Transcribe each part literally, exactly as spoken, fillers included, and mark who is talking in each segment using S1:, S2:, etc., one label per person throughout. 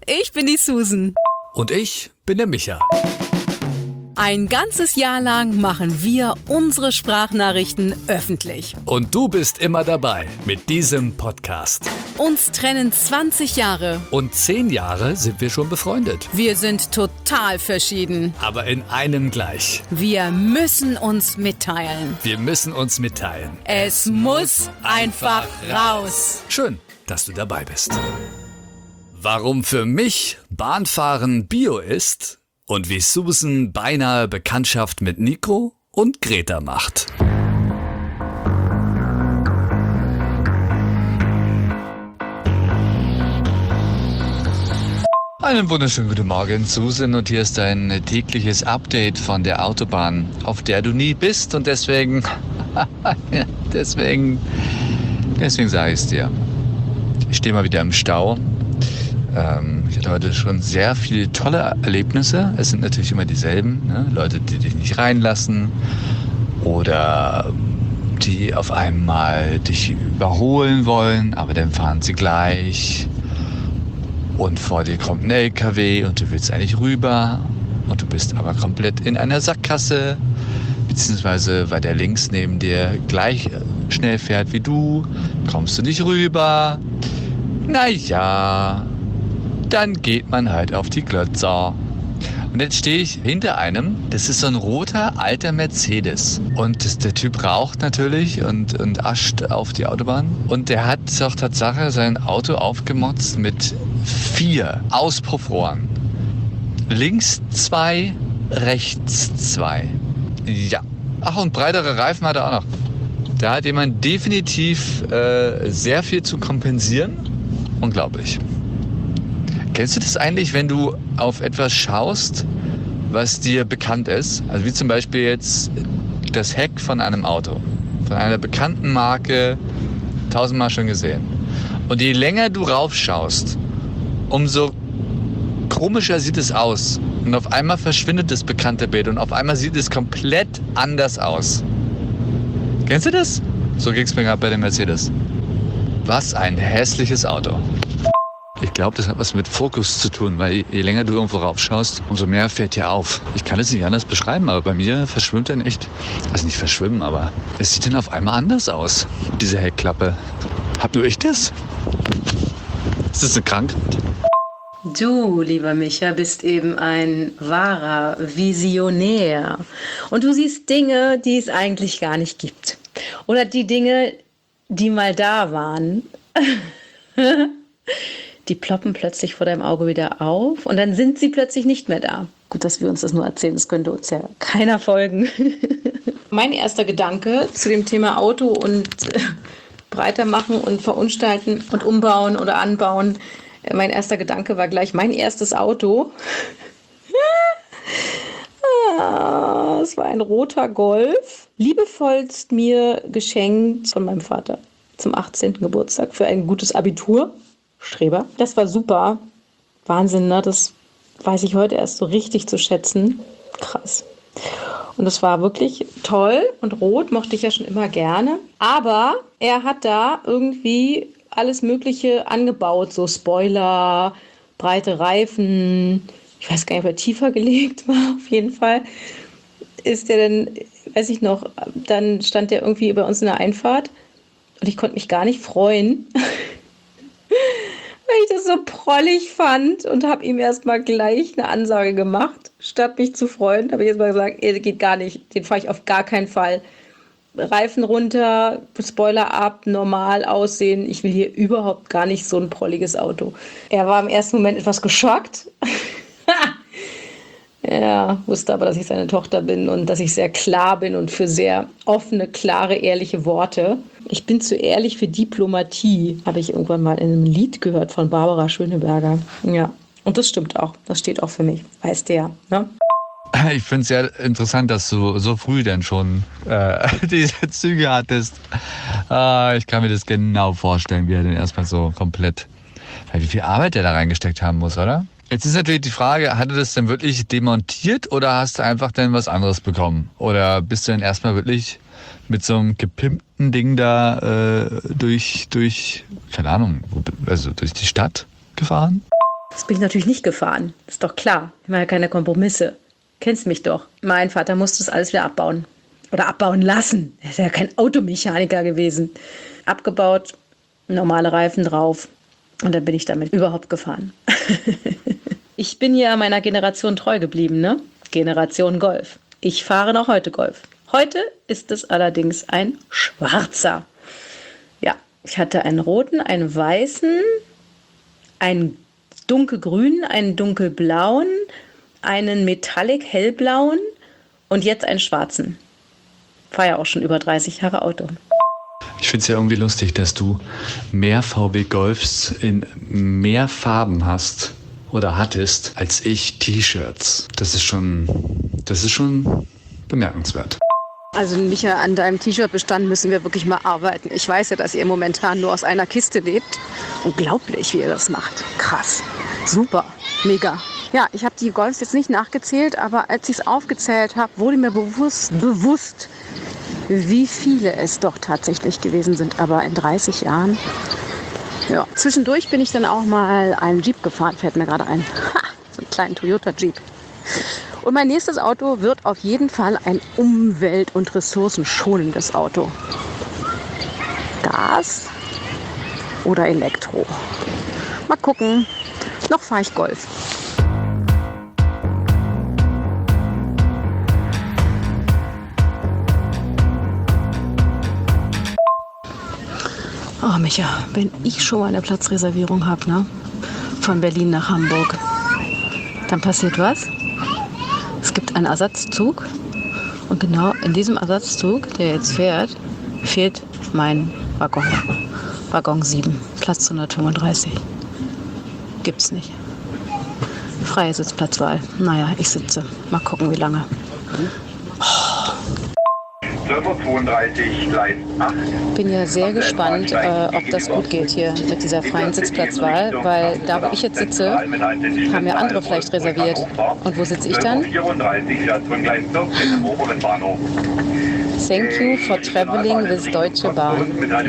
S1: ich bin die Susan.
S2: Und ich bin der Micha.
S1: Ein ganzes Jahr lang machen wir unsere Sprachnachrichten öffentlich.
S2: Und du bist immer dabei mit diesem Podcast.
S1: Uns trennen zwanzig Jahre.
S2: Und zehn Jahre sind wir schon befreundet.
S1: Wir sind total verschieden.
S2: Aber in einem gleich.
S1: Wir müssen uns mitteilen.
S2: Wir müssen uns mitteilen.
S1: Es muss einfach raus.
S2: Schön, dass du dabei bist. Warum für mich Bahnfahren Bio ist und wie Susan beinahe Bekanntschaft mit Nico und Greta macht.
S3: Einen wunderschönen guten Morgen, Susan, und hier ist dein tägliches Update von der Autobahn, auf der du nie bist, und deswegen, deswegen, deswegen sage ich es dir. Ich stehe mal wieder im Stau. Ähm, ich hatte heute schon sehr viele tolle Erlebnisse. Es sind natürlich immer dieselben, ne? Leute, die dich nicht reinlassen oder die auf einmal dich überholen wollen, aber dann fahren sie gleich. Und vor dir kommt ein L K W und du willst eigentlich rüber und du bist aber komplett in einer Sackgasse, beziehungsweise weil der links neben dir gleich schnell fährt wie du, kommst du nicht rüber. Naja, dann geht man halt auf die Glotzer. Und jetzt stehe ich hinter einem, das ist so ein roter alter Mercedes. Und das, der Typ raucht natürlich und, und ascht auf die Autobahn. Und der hat doch Tatsache sein Auto aufgemotzt mit vier Auspuffrohren. Links zwei, rechts zwei. Ja. Ach, und breitere Reifen hat er auch noch. Da hat jemand definitiv äh, sehr viel zu kompensieren. Unglaublich. Kennst du das eigentlich, wenn du auf etwas schaust, was dir bekannt ist? Also wie zum Beispiel jetzt das Heck von einem Auto. Von einer bekannten Marke, tausendmal schon gesehen. Und je länger du raufschaust, umso komischer sieht es aus. Und auf einmal verschwindet das bekannte Bild und auf einmal sieht es komplett anders aus. Kennst du das? So ging es mir gerade bei dem Mercedes. Was ein hässliches Auto. Ich glaube, das hat was mit Fokus zu tun, weil je länger du irgendwo raufschaust, umso mehr fällt dir auf. Ich kann es nicht anders beschreiben, aber bei mir verschwimmt dann echt, also nicht verschwimmen, aber es sieht dann auf einmal anders aus, diese Heckklappe. Habt nur ich das? Ist das eine Krankheit?
S4: Du, lieber Micha, bist eben ein wahrer Visionär. Und du siehst Dinge, die es eigentlich gar nicht gibt. Oder die Dinge, die mal da waren. Die ploppen plötzlich vor deinem Auge wieder auf und dann sind sie plötzlich nicht mehr da. Gut, dass wir uns das nur erzählen, das könnte uns ja keiner folgen. Mein erster Gedanke zu dem Thema Auto und äh, breiter machen und verunstalten und umbauen oder anbauen, äh, mein erster Gedanke war gleich mein erstes Auto. ah, es war ein roter Golf, liebevollst mir geschenkt von meinem Vater zum achtzehnten Geburtstag für ein gutes Abitur. Streber. Das war super. Wahnsinn, ne? Das weiß ich heute erst so richtig zu schätzen. Krass. Und das war wirklich toll. Und rot mochte ich ja schon immer gerne. Aber er hat da irgendwie alles Mögliche angebaut. So Spoiler, breite Reifen. Ich weiß gar nicht, ob er tiefer gelegt war. Auf jeden Fall ist der dann, weiß ich noch, dann stand der irgendwie bei uns in der Einfahrt. Und ich konnte mich gar nicht freuen. Weil ich das so prollig fand und habe ihm erstmal gleich eine Ansage gemacht. Statt mich zu freuen, habe ich erstmal gesagt, ey, geht gar nicht, den fahre ich auf gar keinen Fall. Reifen runter, Spoiler ab, normal aussehen. Ich will hier überhaupt gar nicht so ein prolliges Auto. Er war im ersten Moment etwas geschockt. Er wusste aber, dass ich seine Tochter bin und dass ich sehr klar bin und für sehr offene, klare, ehrliche Worte. Ich bin zu ehrlich für Diplomatie, habe ich irgendwann mal in einem Lied gehört von Barbara Schöneberger. Ja, und das stimmt auch. Das steht auch für mich. Weißt du ja, ne?
S3: Ich finde es sehr interessant, dass du so früh denn schon äh, diese Züge hattest. Äh, ich kann mir das genau vorstellen, wie er denn erstmal so komplett, wie viel Arbeit er da reingesteckt haben muss, oder? Jetzt ist natürlich die Frage, hat er das denn wirklich demontiert oder hast du einfach dann was anderes bekommen? Oder bist du dann erstmal wirklich mit so einem gepimpten Ding da äh, durch, durch, keine Ahnung, also durch die Stadt gefahren?
S4: Das bin ich natürlich nicht gefahren. Ist doch klar. Ich mache ja keine Kompromisse. Kennst mich doch. Mein Vater musste das alles wieder abbauen. Oder abbauen lassen. Er ist ja kein Automechaniker gewesen. Abgebaut, normale Reifen drauf. Und dann bin ich damit überhaupt gefahren. Ich bin ja meiner Generation treu geblieben, ne? Generation Golf. Ich fahre noch heute Golf. Heute ist es allerdings ein schwarzer. Ja, ich hatte einen roten, einen weißen, einen dunkelgrünen, einen dunkelblauen, einen Metallic hellblauen und jetzt einen schwarzen. Ich fahre ja auch schon über dreißig Jahre Auto.
S3: Ich finde es ja irgendwie lustig, dass du mehr V W Golfs in mehr Farben hast oder hattest als ich T-Shirts. Das ist schon, das ist schon bemerkenswert.
S5: Also Micha, an deinem T-Shirt-Bestand müssen wir wirklich mal arbeiten. Ich weiß ja, dass ihr momentan nur aus einer Kiste lebt. Unglaublich, wie ihr das macht. Krass. Super. Mega. Ja, ich habe die Golfs jetzt nicht nachgezählt, aber als ich es aufgezählt habe, wurde mir bewusst, bewusst, wie viele es doch tatsächlich gewesen sind. Aber in dreißig Jahren. Ja, zwischendurch bin ich dann auch mal einen Jeep gefahren, fällt mir gerade ein. Ha, so einen kleinen Toyota Jeep. Und mein nächstes Auto wird auf jeden Fall ein umwelt- und ressourcenschonendes Auto. Gas oder Elektro. Mal gucken. Noch fahre ich Golf. Oh Micha, wenn ich schon mal eine Platzreservierung habe, ne? Von Berlin nach Hamburg, dann passiert was? Es gibt einen Ersatzzug und genau in diesem Ersatzzug, der jetzt fährt, fehlt mein Waggon. Waggon sieben, Platz hundertfünfunddreißig. Gibt's nicht. Freie Sitzplatzwahl. Naja, ich sitze. Mal gucken, wie lange.
S6: zwölf Uhr zweiunddreißig, Gleis acht.
S5: Bin ja sehr gespannt, äh, ob das gut geht hier mit dieser freien Sitzplatzwahl, weil da, wo ich jetzt sitze, haben ja andere vielleicht reserviert. Und wo sitze ich dann? Thank you for traveling with Deutsche Bahn.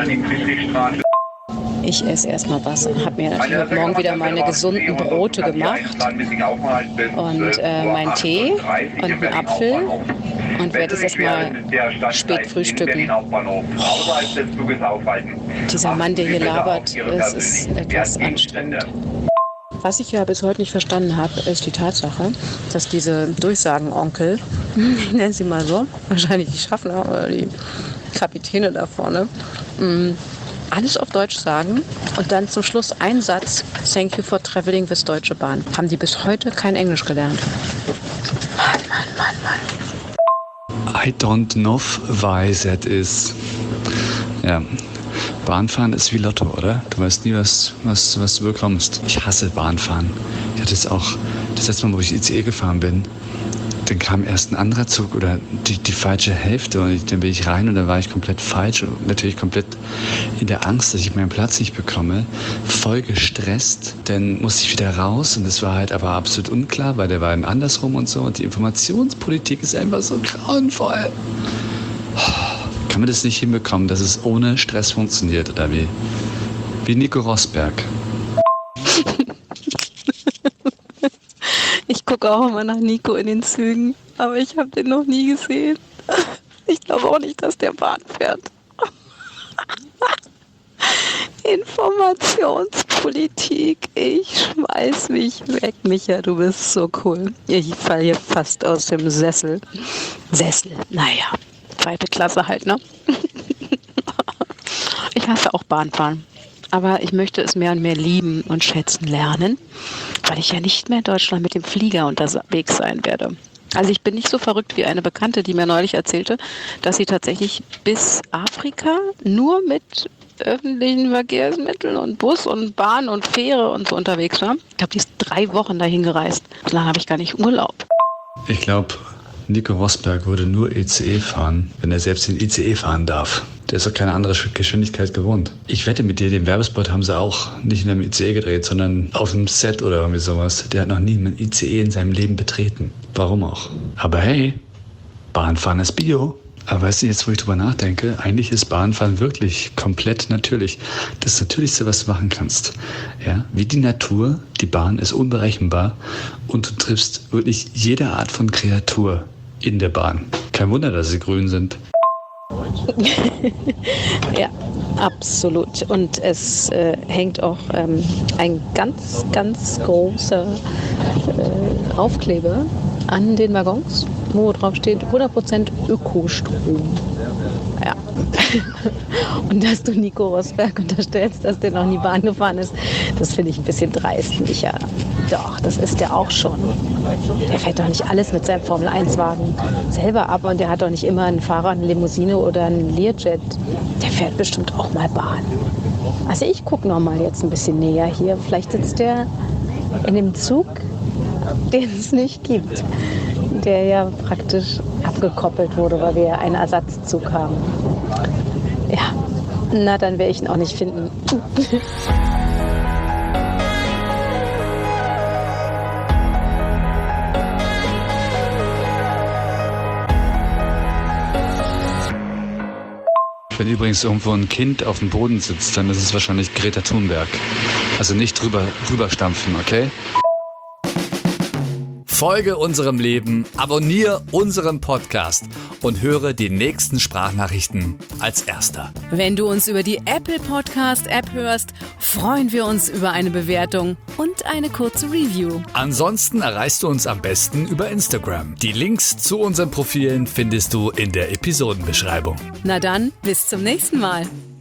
S5: Ich esse erstmal was und habe mir natürlich heute Morgen wieder meine gesunden Brote gemacht und äh, meinen Tee und einen Apfel und werde es erstmal spät frühstücken. Oh. Dieser Mann, der hier labert, es ist etwas anstrengend. Was ich ja bis heute nicht verstanden habe, ist die Tatsache, dass diese Durchsagenonkel, ich nenne sie mal so, wahrscheinlich die Schaffner oder die Kapitäne da vorne, mh, alles auf Deutsch sagen und dann zum Schluss ein Satz, Thank you for traveling with Deutsche Bahn. Haben die bis heute kein Englisch gelernt. Mann, Mann, Mann, Mann.
S3: I don't know why that is. Ja, Bahnfahren ist wie Lotto, oder? Du weißt nie, was, was, was du bekommst. Ich hasse Bahnfahren. Ich hatte jetzt auch, das letzte Mal, wo ich I C E gefahren bin, dann kam erst ein anderer Zug oder die, die falsche Hälfte und ich, dann bin ich rein und dann war ich komplett falsch und natürlich komplett in der Angst, dass ich meinen Platz nicht bekomme, voll gestresst. Dann musste ich wieder raus und das war halt aber absolut unklar, weil der war dann andersrum und so und die Informationspolitik ist einfach so grauenvoll. Kann man das nicht hinbekommen, dass es ohne Stress funktioniert oder wie? Wie Nico Rosberg.
S5: Ich gucke auch immer nach Nico in den Zügen, aber ich habe den noch nie gesehen. Ich glaube auch nicht, dass der Bahn fährt. Informationspolitik, ich schmeiß mich weg. Micha, du bist so cool. Ich falle hier fast aus dem Sessel. Sessel, naja, zweite Klasse halt, ne? Ich hasse auch Bahnfahren. Aber ich möchte es mehr und mehr lieben und schätzen lernen, weil ich ja nicht mehr in Deutschland mit dem Flieger unterwegs sein werde. Also ich bin nicht so verrückt wie eine Bekannte, die mir neulich erzählte, dass sie tatsächlich bis Afrika nur mit öffentlichen Verkehrsmitteln und Bus und Bahn und Fähre und so unterwegs war. Ich glaube, die ist drei Wochen dahin gereist. So lange habe ich gar nicht Urlaub.
S3: Ich glaube, Nico Rosberg würde nur I C E fahren, wenn er selbst den I C E fahren darf. Der ist doch keine andere Geschwindigkeit gewohnt. Ich wette mit dir, den Werbespot haben sie auch nicht in einem I C E gedreht, sondern auf einem Set oder irgendwie sowas. Der hat noch nie einen I C E in seinem Leben betreten. Warum auch? Aber hey, Bahnfahren ist Bio. Aber weißt du, jetzt wo ich drüber nachdenke, eigentlich ist Bahnfahren wirklich komplett natürlich. Das Natürlichste, was du machen kannst. Ja, wie die Natur, die Bahn ist unberechenbar und du triffst wirklich jede Art von Kreatur in der Bahn. Kein Wunder, dass sie grün sind.
S5: Ja, absolut. Und es äh, hängt auch ähm, ein ganz, ganz großer äh, Aufkleber an den Waggons, wo drauf steht hundert Prozent Ökostrom. Ja. Und dass du Nico Rosberg unterstellst, dass der noch nie Bahn gefahren ist, das finde ich ein bisschen dreist, Micha. Doch, das ist der auch schon. Der fährt doch nicht alles mit seinem Formel eins Wagen selber ab und der hat doch nicht immer einen Fahrer, eine Limousine oder einen Learjet. Der fährt bestimmt auch mal Bahn. Also ich gucke noch mal jetzt ein bisschen näher hier. Vielleicht sitzt der in dem Zug, den es nicht gibt, der ja praktisch abgekoppelt wurde, weil wir ja einen Ersatzzug haben. Ja, na dann werde ich ihn auch nicht finden.
S3: Wenn übrigens irgendwo ein Kind auf dem Boden sitzt, dann ist es wahrscheinlich Greta Thunberg. Also nicht drüber, rüberstampfen, okay?
S2: Folge unserem Leben, abonniere unseren Podcast und höre die nächsten Sprachnachrichten als Erster.
S1: Wenn du uns über die Apple Podcast App hörst, freuen wir uns über eine Bewertung und eine kurze Review.
S2: Ansonsten erreichst du uns am besten über Instagram. Die Links zu unseren Profilen findest du in der Episodenbeschreibung.
S1: Na dann, bis zum nächsten Mal.